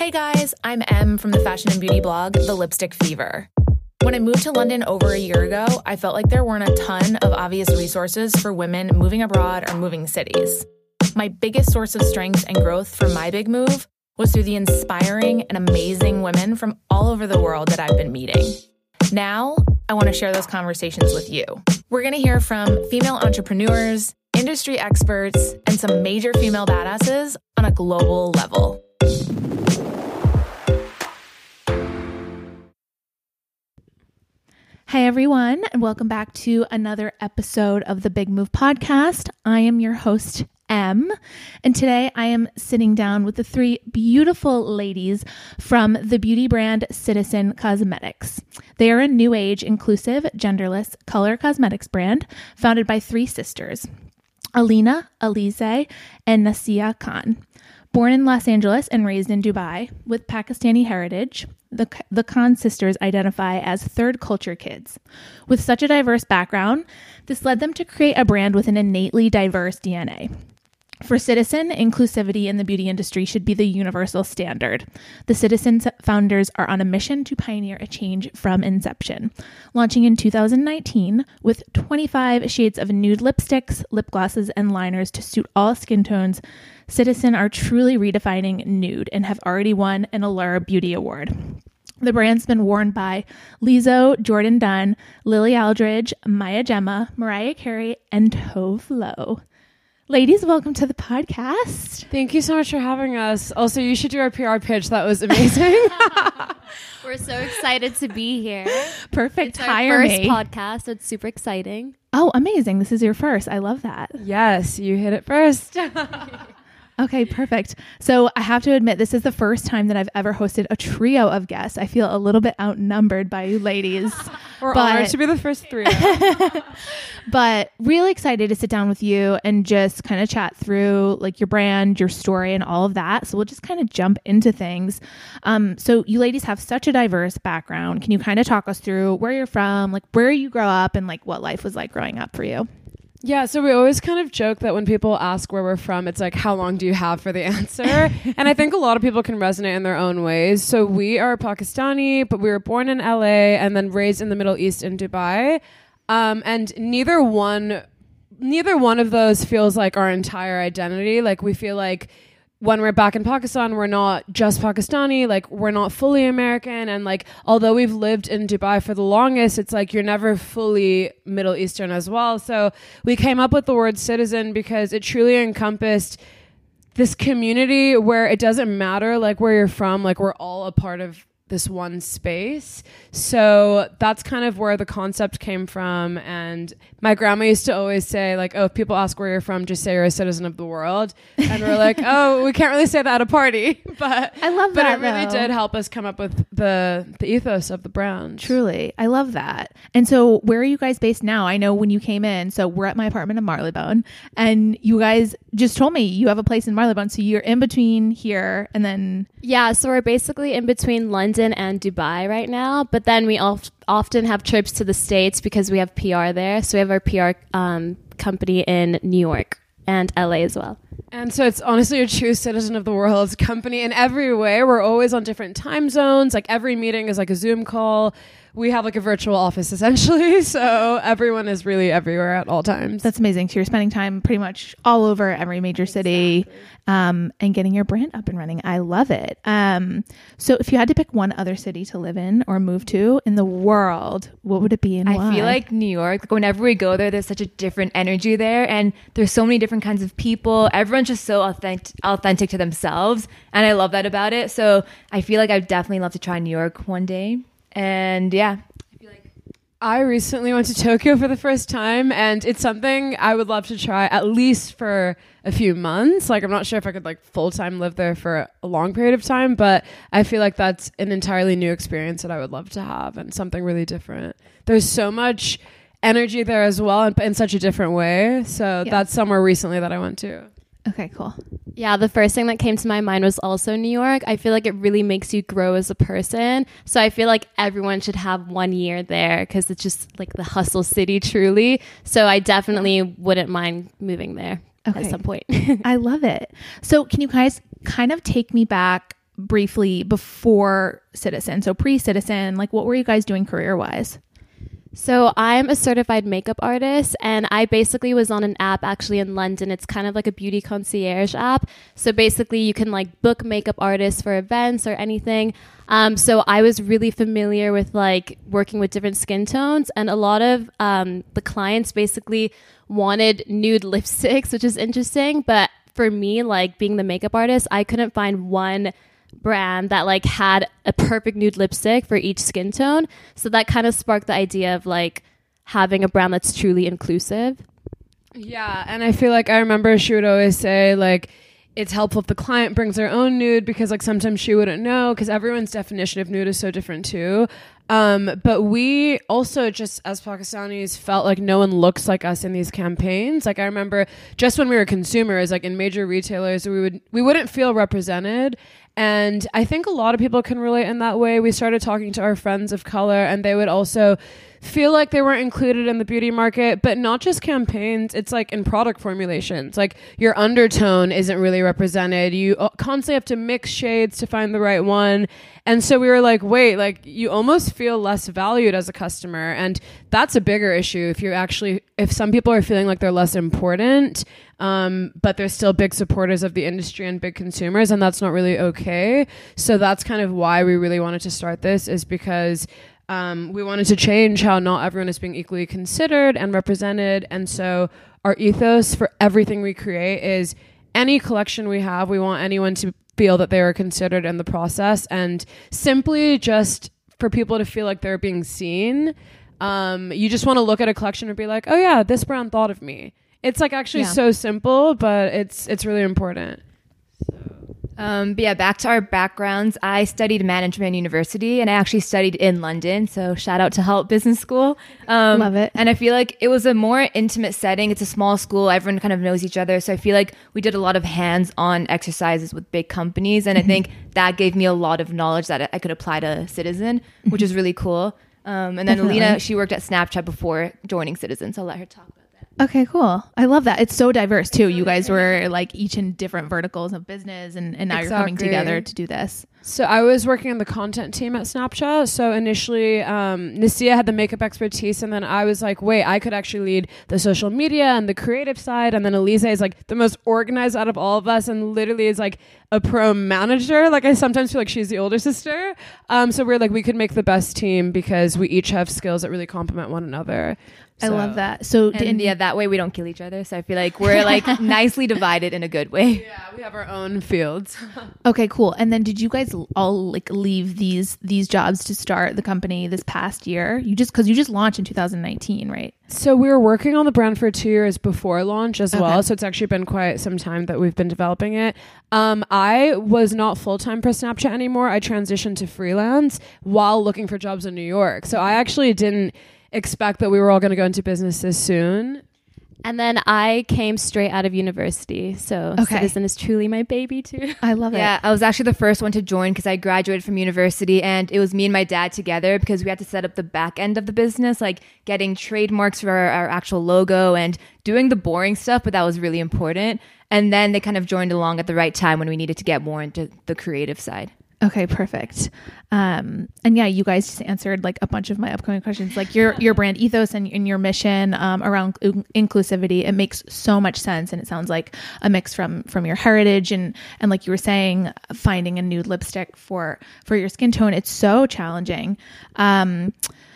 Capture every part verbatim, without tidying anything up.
Hey guys, I'm Em from the fashion and beauty blog, The Lipstick Fever. When I moved to London over a year ago, I felt like there weren't a ton of obvious resources for women moving abroad or moving cities. My biggest source of strength and growth for my big move was through the inspiring and amazing women from all over the world that I've been meeting. Now, I want to share those conversations with you. We're going to hear from female entrepreneurs, industry experts, and some major female badasses on a global level. Hey everyone, and welcome back to another episode of the Big Move podcast. I am your host, Em, and today I am sitting down with the three beautiful ladies from the beauty brand Citizen Cosmetics. They are a new age, inclusive, genderless color cosmetics brand founded by three sisters, Alina, Alize, and Nasia Khan. Born in Los Angeles and raised in Dubai with Pakistani heritage, the, the Khan sisters identify as third culture kids. With such a diverse background, this led them to create a brand with an innately diverse D N A. For Citizen, inclusivity in the beauty industry should be the universal standard. The Citizen founders are on a mission to pioneer a change from inception. Launching in two thousand nineteen with twenty-five shades of nude lipsticks, lip glosses, and liners to suit all skin tones, Citizen are truly redefining nude and have already won an Allure Beauty Award. The brand's been worn by Lizzo, Jordan Dunn, Lily Aldridge, Maya Jama, Mariah Carey, and Tove Lo. Ladies, welcome to the podcast. Thank you so much for having us. Also, you should do our P R pitch. That was amazing. We're so excited to be here. Perfect. It's our Hire first me. podcast. So it's super exciting. Oh, amazing. This is your first. I love that. Yes, you hit it first. Okay, perfect. So I have to admit, this is the first time that I've ever hosted a trio of guests. I feel a little bit outnumbered by you ladies. We're but, honored to be the first three. But really excited to sit down with you and just kind of chat through like your brand, your story, and all of that. So we'll just kind of jump into things. Um, so you ladies have such a diverse background. Can you kind of talk us through where you're from, like where you grow up, and like what life was like growing up for you? Yeah, so we always kind of joke that when people ask where we're from, it's like, how long do you have for the answer? And I think a lot of people can resonate in their own ways. So we are Pakistani, but we were born in L A and then raised in the Middle East in Dubai. Um, and neither one, neither one of those feels like our entire identity. Like we feel like when we're back in Pakistan, we're not just Pakistani, like we're not fully American. And like, although we've lived in Dubai for the longest, it's like you're never fully Middle Eastern as well. So we came up with the word citizen because it truly encompassed this community where it doesn't matter like where you're from, like we're all a part of this one space. So that's kind of where the concept came from. And my grandma used to always say like, oh, if people ask where you're from, just say you're a citizen of the world. And we're like, oh, we can't really say that at a party. But I love but that. But it really though. did help us come up with the the ethos of the brand. Truly. I love that. And so where are you guys based now? I know when you came in, so we're at my apartment in Marylebone, and you guys just told me you have a place in Marylebone. So you're in between here and then... Yeah, so we're basically in between London and Dubai right now. But then we of- often have trips to the States because we have P R there. So we have our P R um, company in New York and L A as well. And so it's honestly a true citizen of the world company in every way. We're always on different time zones. Like every meeting is like a Zoom call. We have like a virtual office essentially. So everyone is really everywhere at all times. That's amazing. So you're spending time pretty much all over every major city um, and getting your brand up and running. I love it. Um, so if you had to pick one other city to live in or move to in the world, what would it be and I why? feel like New York, like whenever we go there, there's such a different energy there. And there's so many different kinds of people. Everyone's just so authentic, authentic to themselves. And I love that about it. So I feel like I'd definitely love to try New York one day. And yeah, I feel like I recently went to Tokyo for the first time, and it's something I would love to try at least for a few months. Like, I'm not sure if I could like full-time live there for a long period of time, but I feel like that's an entirely new experience that I would love to have and something really different. There's so much energy there as well, and in such a different way. So Yeah. that's somewhere recently that I went to. Okay, cool. Yeah, the first thing that came to my mind was also New York. I feel like it really makes you grow as a person. So I feel like everyone should have one year there because it's just like the hustle city, truly. So I definitely wouldn't mind moving there Okay. at some point. I love it. So can you guys kind of take me back briefly before Citizen. So pre-Citizen, like what were you guys doing career-wise? So I'm a certified makeup artist, and I basically was on an app actually in London. It's kind of like a beauty concierge app. So basically you can like book makeup artists for events or anything. Um, so I was really familiar with like working with different skin tones, and a lot of um, the clients basically wanted nude lipsticks, which is interesting. But for me, like being the makeup artist, I couldn't find one brand that like had a perfect nude lipstick for each skin tone. So that kind of sparked the idea of like having a brand that's truly inclusive. Yeah, and I feel like I remember she would always say like it's helpful if the client brings their own nude, because like sometimes she wouldn't know, because everyone's definition of nude is so different too. Um, but we also just as Pakistanis felt like no one looks like us in these campaigns. Like I remember just when we were consumers, like in major retailers, we would we wouldn't feel represented. And I think a lot of people can relate in that way. We started talking to our friends of color, and they would also feel like they weren't included in the beauty market, but not just campaigns. It's like in product formulations, like your undertone isn't really represented. You constantly have to mix shades to find the right one. And so we were like, wait, like you almost feel less valued as a customer. And that's a bigger issue. If you're actually, if some people are feeling like they're less important, um, but they're still big supporters of the industry and big consumers, and that's not really okay. So that's kind of why we really wanted to start this, is because Um, we wanted to change how not everyone is being equally considered and represented. And so our ethos for everything we create is any collection we have, we want anyone to feel that they are considered in the process, and simply just for people to feel like they're being seen. Um, you just want to look at a collection and be like, oh yeah, this brand thought of me. It's like actually Yeah. so simple, but it's it's really important. Um, but yeah, back to our backgrounds. I studied management university, and I actually studied in London. So shout out to Halt Business School. Um, Love it. And I feel like it was a more intimate setting. It's a small school. Everyone kind of knows each other. So I feel like we did a lot of hands-on exercises with big companies. And I think that gave me a lot of knowledge that I could apply to Citizen, which is really cool. Um, and then Definitely. Alina, she worked at Snapchat before joining Citizen. So I'll let her talk about that. Okay, cool. I love that. It's so diverse too. You guys were like each in different verticals of business, and, and now you're coming Exactly. together to do this. So I was working on the content team at Snapchat. So initially, um, Nasia had the makeup expertise, and then I was like, wait, I could actually lead the social media and the creative side. And then Elise is like the most organized out of all of us, and literally is like a pro manager. Like I sometimes feel like she's the older sister. Um, so we're like, we could make the best team because we each have skills that really complement one another. I So- love that. So And and yeah, that way we don't kill each other. So I feel like we're like nicely divided in a good way. Yeah, we have our own fields. okay, cool. And then did you guys all like leave these these jobs to start the company this past year? You just because you just launched in two thousand nineteen, right? So we were working on the brand for two years before launch as Okay. well. So it's actually been quite some time that we've been developing it. Um, I was not full-time for Snapchat anymore. I transitioned to freelance while looking for jobs in New York. So I actually didn't expect that we were all going to go into business this soon. And then I came straight out of university. So Okay. Citizen is truly my baby too. I love it. Yeah, I was actually the first one to join because I graduated from university, and it was me and my dad together because we had to set up the back end of the business, like getting trademarks for our, our actual logo and doing the boring stuff, but that was really important. And then they kind of joined along at the right time when we needed to get more into the creative side. Okay, perfect. Um, and yeah, you guys just answered like a bunch of my upcoming questions, like your your brand ethos and, and your mission um, around in- inclusivity. It makes so much sense, and it sounds like a mix from from your heritage and and like you were saying, finding a nude lipstick for for your skin tone. It's so challenging. Um,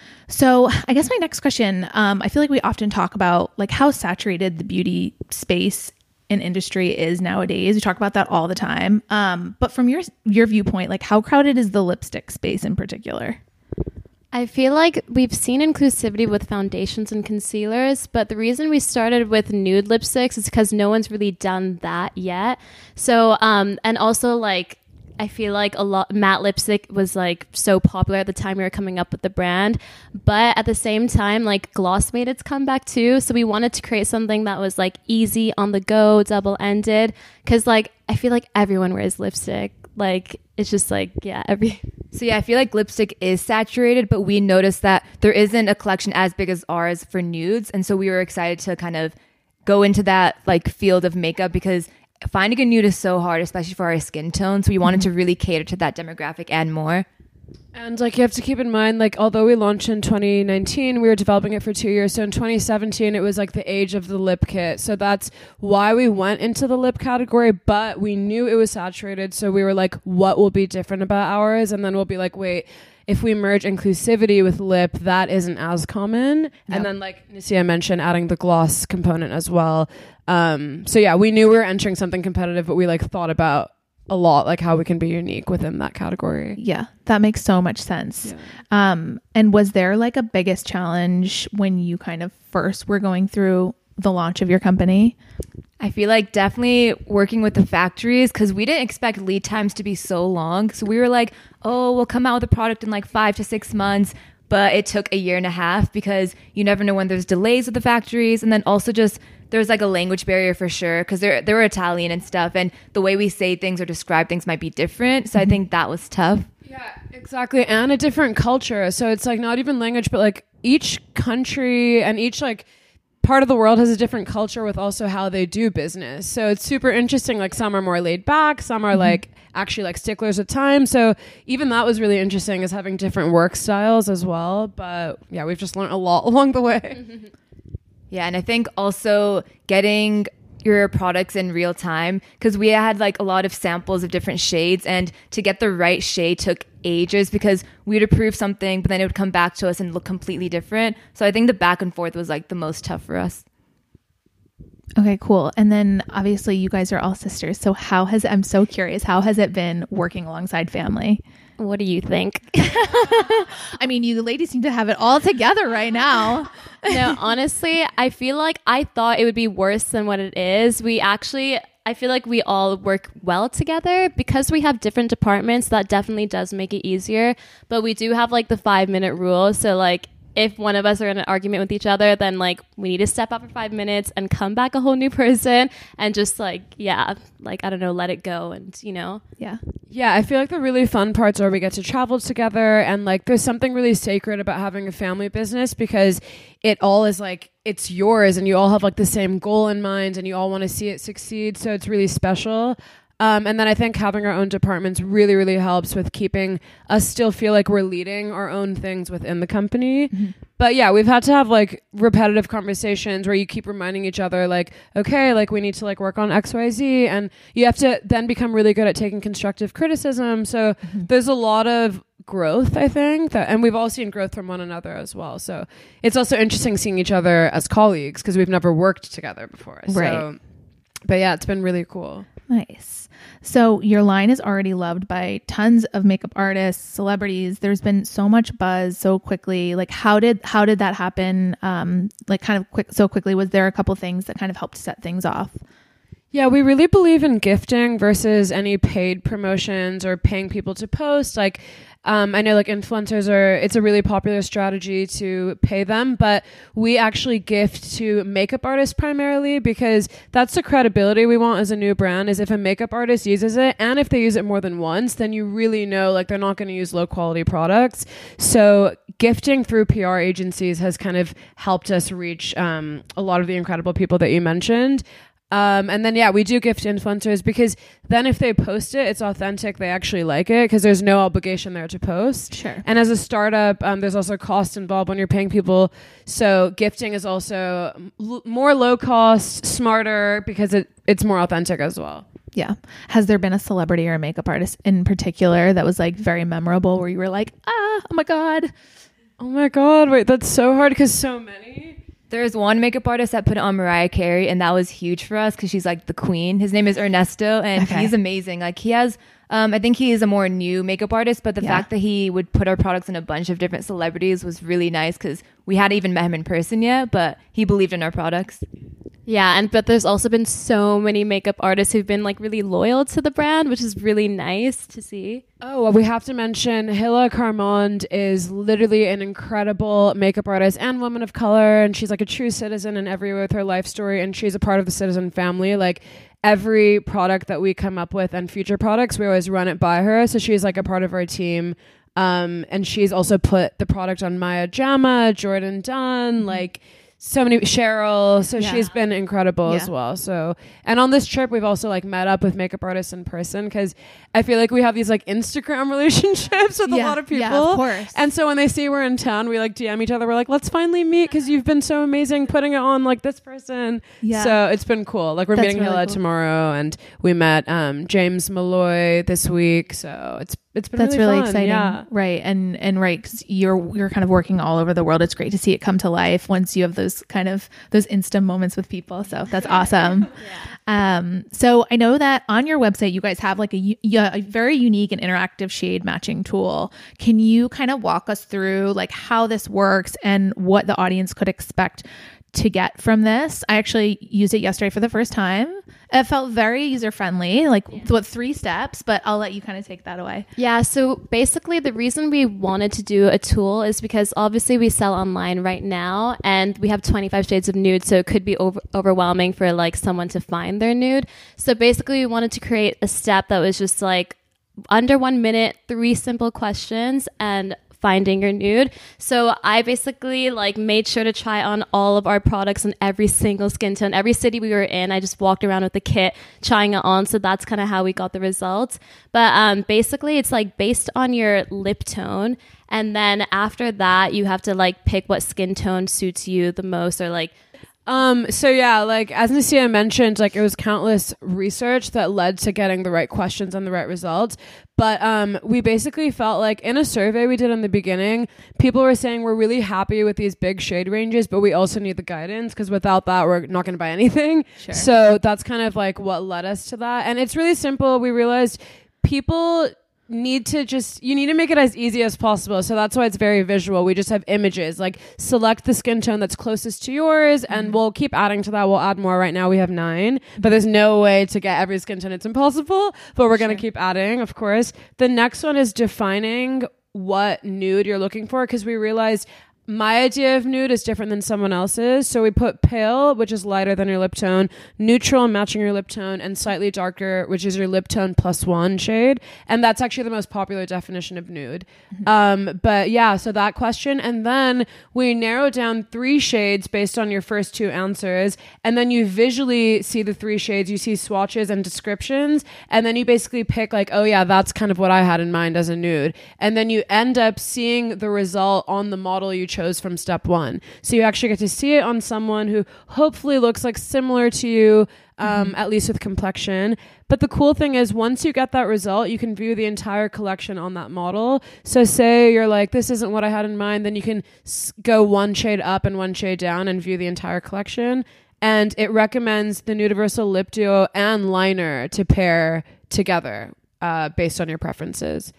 so I guess my next question, um, I feel like we often talk about like how saturated the beauty space in industry is nowadays. We talk about that all the time. Um, but from your your viewpoint, like how crowded is the lipstick space in particular? I feel like we've seen inclusivity with foundations and concealers, but the reason we started with nude lipsticks is because no one's really done that yet. So, um, and also like, I feel like a lot matte lipstick was like so popular at the time we were coming up with the brand, but at the same time, like gloss made its comeback too. So we wanted to create something that was like easy on the go, double ended. Cause like, I feel like everyone wears lipstick. Like, it's just like, yeah, every. So yeah, I feel like lipstick is saturated, but we noticed that there isn't a collection as big as ours for nudes. And so we were excited to kind of go into that like field of makeup because finding a nude is so hard, especially for our skin tone. So we wanted to really cater to that demographic and more. And like you have to keep in mind, like although we launched in twenty nineteen, we were developing it for two years. So in twenty seventeen, it was like the age of the lip kit. So that's why we went into the lip category, but we knew it was saturated. So we were like, what will be different about ours? And then we'll be like, wait, if we merge inclusivity with lip, that isn't as common. Yep. And then like Nicia mentioned, adding the gloss component as well. Um, so yeah, we knew we were entering something competitive, but we like thought about a lot, like how we can be unique within that category. Yeah, that makes so much sense. Yeah. Um, and was there like a biggest challenge when you kind of first were going through the launch of your company? I feel like definitely working with the factories, because we didn't expect lead times to be so long. So we were like, oh, we'll come out with a product in like five to six months. But it took a year and a half because you never know when there's delays with the factories. And then also just there's like a language barrier for sure, because they're, they were Italian and stuff. And the way we say things or describe things might be different. So mm-hmm. I think that was tough. Yeah, exactly. And a different culture. So it's like not even language, but like each country and each like part of the world has a different culture with also how they do business. So it's super interesting. Like some are more laid back, some are mm-hmm. like actually like sticklers with time. So even that was really interesting, is having different work styles as well. But yeah, we've just learned a lot along the way. Yeah, and I think also getting your products in real time, because we had like a lot of samples of different shades, and to get the right shade took ages because we'd approve something, but then it would come back to us and look completely different. So I think the back and forth was like the most tough for us. Okay, cool. And then obviously you guys are all sisters. So how has, I'm so curious, how has it been working alongside family? What do you think? I mean, you ladies seem to have it all together right now. No, honestly, I feel like I thought it would be worse than what it is. We actually, I feel like we all work well together because we have different departments. That definitely does make it easier. But we do have like the five minute rule. So like if one of us are in an argument with each other, then like we need to step out for five minutes and come back a whole new person and just like, yeah, like, I don't know, let it go. And, you know, yeah. Yeah, I feel like the really fun parts are we get to travel together, and like there's something really sacred about having a family business because it all is like, it's yours and you all have like the same goal in mind and you all want to see it succeed. So it's really special. Um, and then I think having our own departments really, really helps with keeping us still feel like we're leading our own things within the company. Mm-hmm. But yeah, we've had to have like repetitive conversations where you keep reminding each other like, okay, like we need to like work on X, Y, Z. And you have to then become really good at taking constructive criticism. So mm-hmm. there's a lot of growth, I think, that, and we've all seen growth from one another as well. So it's also interesting seeing each other as colleagues because we've never worked together before. Right. So, but yeah, it's been really cool. Nice. So your line is already loved by tons of makeup artists, celebrities. There's been so much buzz so quickly. Like how did how did that happen? Um, like kind of quick so quickly. Was there a couple things that kind of helped set things off? Yeah, we really believe in gifting versus any paid promotions or paying people to post. Like, um, I know like influencers are, it's a really popular strategy to pay them, but we actually gift to makeup artists primarily because that's the credibility we want as a new brand, is if a makeup artist uses it and if they use it more than once, then you really know like they're not going to use low quality products. So gifting through P R agencies has kind of helped us reach um, a lot of the incredible people that you mentioned. Um, and then, yeah, we do gift influencers because then if they post it, it's authentic. They actually like it because there's no obligation there to post. Sure. And as a startup, um, there's also cost involved when you're paying people. So gifting is also l- more low cost, smarter because it, it's more authentic as well. Yeah. Has there been a celebrity or a makeup artist in particular that was like very memorable where you were like, ah, oh my God. Oh my God. Wait, that's so hard because so many. There's one makeup artist that put it on Mariah Carey, and that was huge for us because she's like the queen. His name is Ernesto, and okay. he's amazing. Like he has, um, I think he is a more new makeup artist, but the yeah. fact that he would put our products in a bunch of different celebrities was really nice because we hadn't even met him in person yet, but he believed in our products. Yeah, and but there's also been so many makeup artists who've been like really loyal to the brand, which is really nice to see. Oh, well, we have to mention Hila Carmond is literally an incredible makeup artist and woman of color, and she's like a true citizen in every way with her life story, and she's a part of the Citizen family. Like every product that we come up with and future products, we always run it by her, so she's like a part of our team. Um, and she's also put the product on Maya Jama, Jordan Dunn, like so many Cheryl. So Yeah. she's been incredible Yeah. as well. So, and on this trip, we've also like met up with makeup artists in person because I feel like we have these like Instagram relationships with Yeah. a lot of people. Yeah, of course. And so when they see we're in town, we like D M each other. We're like, let's finally meet because you've been so amazing putting it on like this person. Yeah. So it's been cool. Like we're That's meeting really Hilla cool. tomorrow, and we met um, James Malloy this week. So it's it's been That's really, really fun. exciting. Yeah. Right. And, and right. Cause you're, you're kind of working all over the world. It's great to see it come to life once you have those kind of those Insta moments with people. So that's awesome. Um, so I know that on your website, you guys have like a, u- yeah, a very unique and interactive shade matching tool. Can you kind of walk us through like how this works and what the audience could expect to get from this? I actually used it yesterday for the first time. It felt very user friendly, like what three steps, but I'll let you kind of take that away. Yeah, so basically the reason we wanted to do a tool is because obviously we sell online right now and we have twenty-five shades of nude, so it could be over- overwhelming for like someone to find their nude. So basically we wanted to create a step that was just like under one minute, three simple questions and finding your nude. So I basically like made sure to try on all of our products in every single skin tone. Every city we were in, I just walked around with the kit trying it on. So that's kind of how we got the results. But um, basically it's like based on your lip tone. And then after that, you have to like pick what skin tone suits you the most, or like Um, so yeah, like as Nasia mentioned, like it was countless research that led to getting the right questions and the right results. But um, we basically felt like in a survey we did in the beginning, people were saying we're really happy with these big shade ranges, but we also need the guidance because without that, we're not going to buy anything. Sure. So that's kind of like what led us to that. And it's really simple. We realized people need to just you need to make it as easy as possible, so that's why it's very visual. We just have images, like select the skin tone that's closest to yours, and mm-hmm. we'll keep adding to that. We'll add more. Right now we have nine, but there's no way to get every skin tone. It's impossible, but we're sure. going to keep adding, of course. The next one is defining what nude you're looking for, because we realized my idea of nude is different than someone else's. So we put pale, which is lighter than your lip tone, neutral, matching your lip tone, and slightly darker, which is your lip tone plus one shade. And that's actually the most popular definition of nude. Mm-hmm. Um, but yeah, so that question. And then we narrow down three shades based on your first two answers. And then you visually see the three shades. You see swatches and descriptions. And then you basically pick like, oh yeah, that's kind of what I had in mind as a nude. And then you end up seeing the result on the model you chose from step one. So you actually get to see it on someone who hopefully looks like similar to you, um, mm-hmm. at least with complexion. But the cool thing is once you get that result, you can view the entire collection on that model. So say you're like, this isn't what I had in mind, then you can s- go one shade up and one shade down and view the entire collection. And it recommends the Nudiversal Lip Duo and liner to pair together uh, based on your preferences.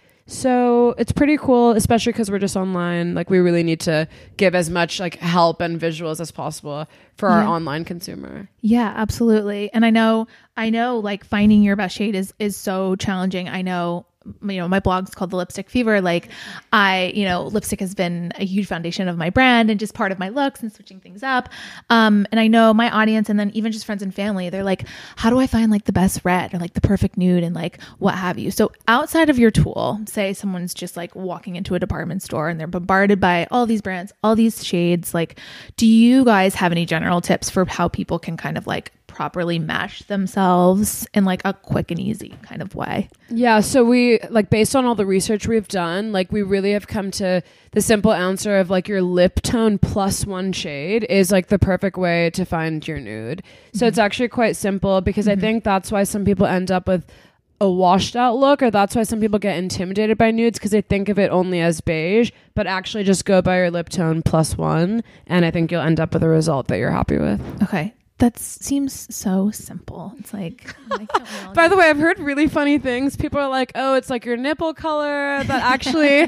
So it's pretty cool, especially because we're just online. Like we really need to give as much like help and visuals as possible for our yeah. online consumer. Yeah, absolutely. And I know, I know like finding your best shade is, is so challenging. I know, you know, my blog's called The Lipstick Fever. Like I, you know, lipstick has been a huge foundation of my brand and just part of my looks and switching things up. Um, and I know my audience, and then even just friends and family, they're like, how do I find like the best red or like the perfect nude and like what have you? So outside of your tool, say someone's just like walking into a department store and they're bombarded by all these brands, all these shades. Like, do you guys have any general tips for how people can kind of like properly match themselves in like a quick and easy kind of way? Yeah, so we like based on all the research we've done, like we really have come to the simple answer of like your lip tone plus one shade is like the perfect way to find your nude. So mm-hmm. it's actually quite simple, because mm-hmm. I think that's why some people end up with a washed out look, or that's why some people get intimidated by nudes, because they think of it only as beige, but actually just go by your lip tone plus one, and I think you'll end up with a result that you're happy with. Okay. That seems so simple. It's like, why can't we all by the way, I've heard really funny things. People are like, oh, it's like your nipple color. That actually,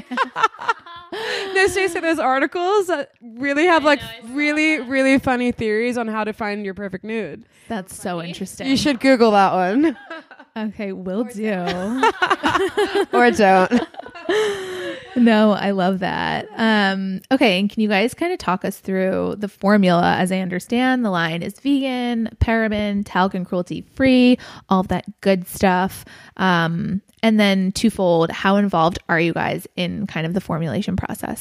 no, seriously, there's articles that really have like know, really, that. really funny theories on how to find your perfect nude. That's so interesting. You should Google that one. Okay, will or do. Don't. Or don't. No, I love that. Um, okay, and can you guys kind of talk us through the formula? As I understand, the line is vegan, paraben, talc and cruelty free, all of that good stuff. Um, and then twofold, how involved are you guys in kind of the formulation process?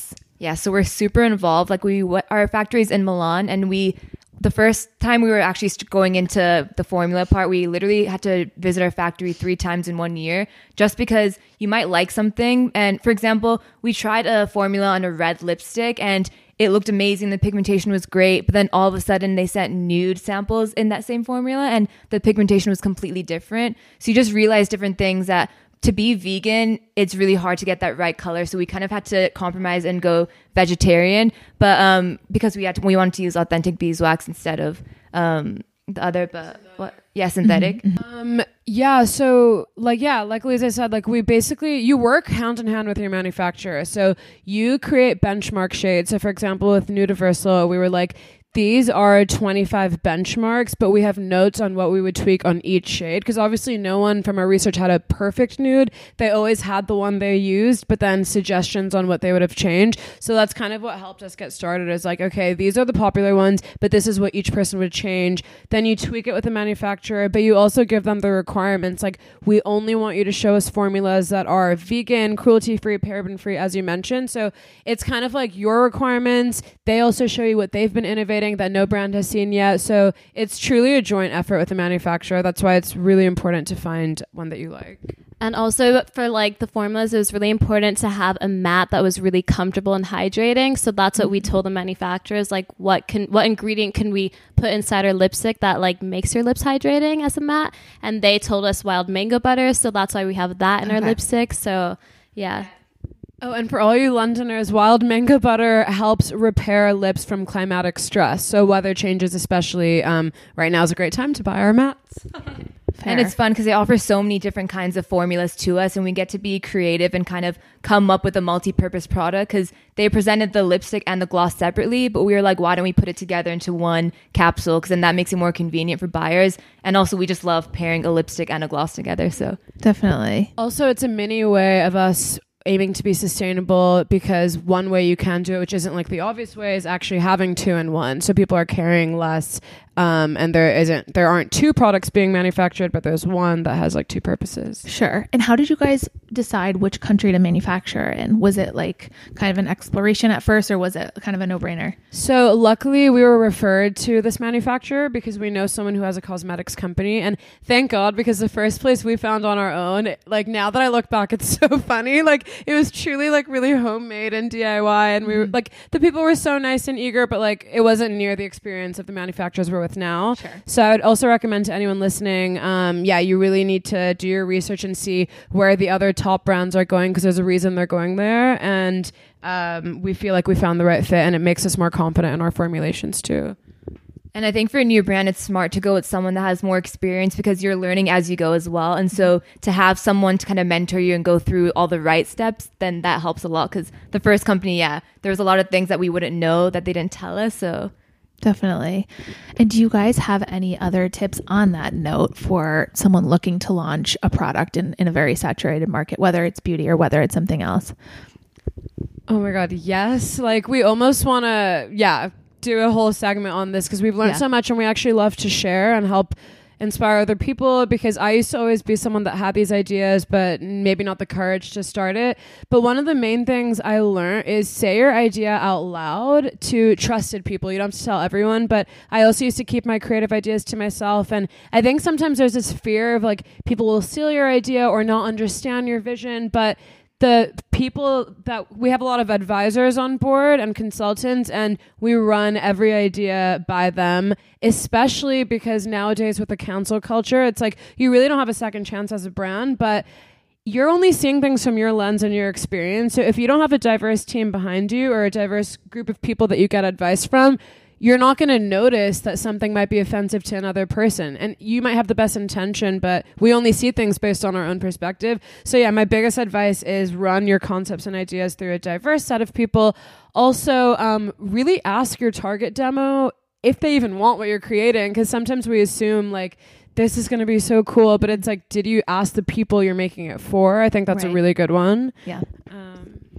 Yeah, so we're super involved. Like we, w- our factory's in Milan, and we, the first time we were actually st- going into the formula part, we literally had to visit our factory three times in one year, just because you might like something. And for example, we tried a formula on a red lipstick, and it looked amazing. The pigmentation was great, but then all of a sudden they sent nude samples in that same formula, and the pigmentation was completely different. So you just realize different things that. To be vegan, it's really hard to get that right color. So we kind of had to compromise and go vegetarian. But um, because we had to, we wanted to use authentic beeswax instead of um, the other, but what? Yeah, synthetic. Mm-hmm. Um, yeah. So like, yeah, like Lisa said, like we basically, you work hand in hand with your manufacturer. So you create benchmark shades. So for example, with Nudiversal, we were like, these are twenty-five benchmarks, but we have notes on what we would tweak on each shade. Because obviously no one from our research had a perfect nude. They always had the one they used, but then suggestions on what they would have changed. So that's kind of what helped us get started, is like, okay, these are the popular ones, but this is what each person would change. Then you tweak it with the manufacturer, but you also give them the requirements. Like, we only want you to show us formulas that are vegan, cruelty-free, paraben-free, as you mentioned. So it's kind of like your requirements. They also show you what they've been innovating that no brand has seen yet. So it's truly a joint effort with the manufacturer. That's why it's really important to find one that you like. And also for like the formulas, it was really important to have a matte that was really comfortable and hydrating. So that's what we told the manufacturers, like what can what ingredient can we put inside our lipstick that like makes your lips hydrating as a matte? And they told us wild mango butter. So that's why we have that in okay. our lipstick. So yeah. Oh, and for all you Londoners, wild mango butter helps repair lips from climatic stress. So weather changes, especially um, right now is a great time to buy our mats. Fair. And it's fun because they offer so many different kinds of formulas to us, and we get to be creative and kind of come up with a multi-purpose product, because they presented the lipstick and the gloss separately, but we were like, why don't we put it together into one capsule? Because then that makes it more convenient for buyers. And also we just love pairing a lipstick and a gloss together. So definitely. Also, it's a mini way of us aiming to be sustainable, because one way you can do it, which isn't like the obvious way, is actually having two in one. So people are carrying less, um, and there isn't, there aren't two products being manufactured, but there's one that has like two purposes. Sure. And how did you guys decide which country to manufacture in? Was it like kind of an exploration at first, or was it kind of a no-brainer? So luckily we were referred to this manufacturer because we know someone who has a cosmetics company, and thank God, because the first place we found on our own, like now that I look back, it's so funny. Like, it was truly like really homemade and D I Y, and we were like, the people were so nice and eager, but like it wasn't near the experience of the manufacturers we're with now. Sure. So I would also recommend to anyone listening, um, yeah, you really need to do your research and see where the other top brands are going, because there's a reason they're going there, and um, we feel like we found the right fit, and it makes us more confident in our formulations too. And I think for a new brand, it's smart to go with someone that has more experience, because you're learning as you go as well. And so to have someone to kind of mentor you and go through all the right steps, then that helps a lot. Because the first company, yeah, there was a lot of things that we wouldn't know that they didn't tell us. So definitely. And do you guys have any other tips on that note for someone looking to launch a product in, in a very saturated market, whether it's beauty or whether it's something else? Oh my God, yes. Like, we almost want to, yeah, do a whole segment on this, because we've learned yeah. so much, and we actually love to share and help inspire other people, because I used to always be someone that had these ideas but maybe not the courage to start it. But one of the main things I learned is say your idea out loud to trusted people. You don't have to tell everyone, but I also used to keep my creative ideas to myself, and I think sometimes there's this fear of like people will steal your idea or not understand your vision. But the people that we have a lot of advisors on board and consultants, and we run every idea by them, especially because nowadays with the cancel culture, it's like you really don't have a second chance as a brand, but you're only seeing things from your lens and your experience. So if you don't have a diverse team behind you or a diverse group of people that you get advice from, you're not going to notice that something might be offensive to another person. And you might have the best intention, but we only see things based on our own perspective. So yeah, my biggest advice is run your concepts and ideas through a diverse set of people. Also, um, really ask your target demo if they even want what you're creating, because sometimes we assume like, this is going to be so cool, but it's like, did you ask the people you're making it for? I think that's right. a really good one. Yeah. Um,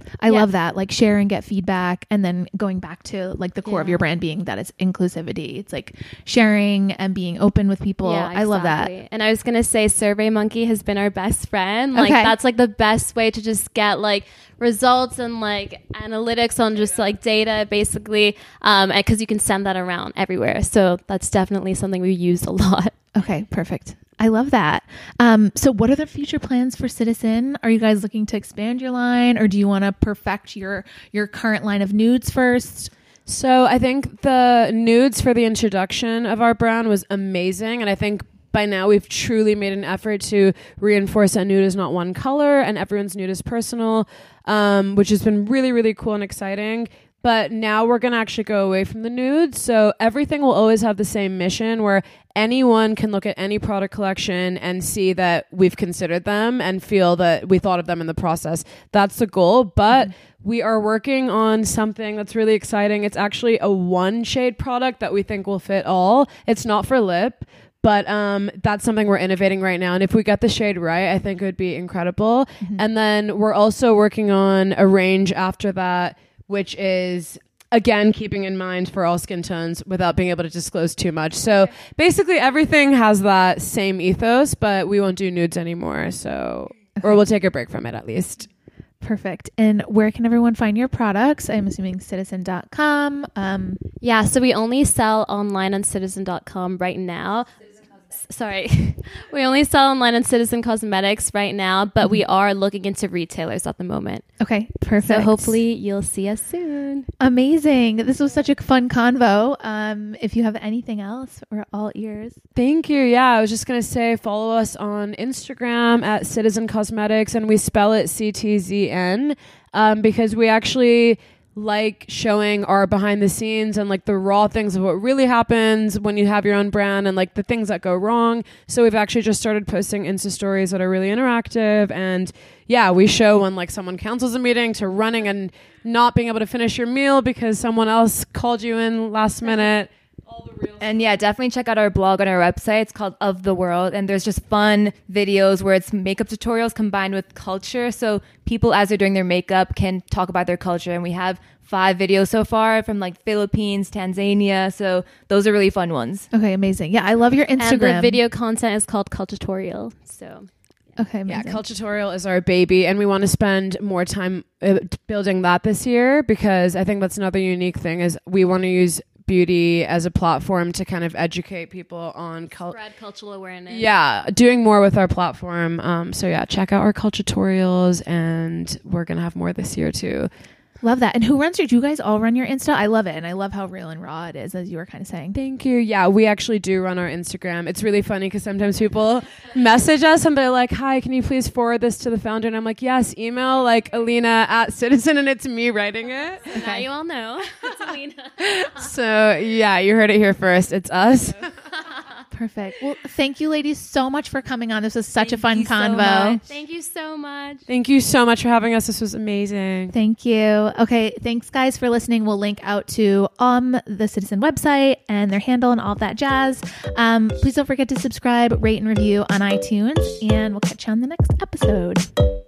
I Yeah. love that. Like share and get feedback, and then going back to like the core of Yeah. your brand being that it's inclusivity. It's like sharing and being open with people. Yeah, I love that. exactly. And I was gonna say SurveyMonkey has been our best friend. Like Okay. that's like the best way to just get like results and like analytics on just like data basically, um because you can send that around everywhere. So that's definitely something we use a lot. Okay, perfect. I love that. Um, so what are the future plans for Citizen? Are you guys looking to expand your line, or do you want to perfect your your current line of nudes first? So I think the nudes for the introduction of our brand was amazing. And I think by now we've truly made an effort to reinforce that nude is not one color and everyone's nude is personal, um, which has been really, really cool and exciting. But now we're going to actually go away from the nudes. So everything will always have the same mission where anyone can look at any product collection and see that we've considered them and feel that we thought of them in the process. That's the goal. But mm-hmm. we are working on something that's really exciting. It's actually a one shade product that we think will fit all. It's not for lip. But um, that's something we're innovating right now. And if we get the shade right, I think it would be incredible. Mm-hmm. And then we're also working on a range after that, which is, again, keeping in mind for all skin tones without being able to disclose too much. So basically everything has that same ethos, but we won't do nudes anymore. So, okay. Or we'll take a break from it at least. Perfect. And where can everyone find your products? I'm assuming citizen dot com. Um, yeah, so we only sell online on citizen dot com right now. Sorry, we only sell online on Citizen Cosmetics right now, but mm-hmm. we are looking into retailers at the moment. Okay, perfect. So hopefully you'll see us soon. Amazing. This was such a fun convo. Um, if you have anything else, we're all ears. Thank you. Yeah, I was just going to say follow us on Instagram at Citizen Cosmetics, and we spell it C T Z N um, because we actually like showing our behind the scenes and like the raw things of what really happens when you have your own brand and like the things that go wrong. So we've actually just started posting Insta stories that are really interactive. And yeah, we show when like someone cancels a meeting to running and not being able to finish your meal because someone else called you in last minute. All the real and yeah, definitely check out our blog on our website. It's called Of the World, and there's just fun videos where it's makeup tutorials combined with culture. So people, as they're doing their makeup, can talk about their culture. And we have five videos so far from like Philippines, Tanzania. So those are really fun ones. Okay, amazing. Yeah, I love your Instagram. And the video content is called Cultutorial. So okay, amazing. Yeah, Cultutorial is our baby, and we want to spend more time uh, building that this year because I think that's another unique thing is we want to use beauty as a platform to kind of educate people on cul- spread cultural awareness. Yeah, doing more with our platform. Um, so yeah, check out our Cultutorials, and we're gonna have more this year too. Love that. And who runs your, do you guys all run your Insta? I love it. And I love how real and raw it is, as you were kind of saying. Thank you. Yeah, we actually do run our Instagram. It's really funny because sometimes people message us and they're like, hi, can you please forward this to the founder? And I'm like, yes, email like Alina at Citizen, and it's me writing it. So now you all know. It's Alina. So yeah, you heard it here first. It's us. Perfect. Well, thank you ladies so much for coming on. This was such thank a fun you convo. So Thank you so much. Thank you so much for having us. This was amazing. Thank you. Okay, thanks guys for listening. We'll link out to um the Citizen website and their handle and all of that jazz. Um, please don't forget to subscribe, rate, and review on iTunes, and we'll catch you on the next episode.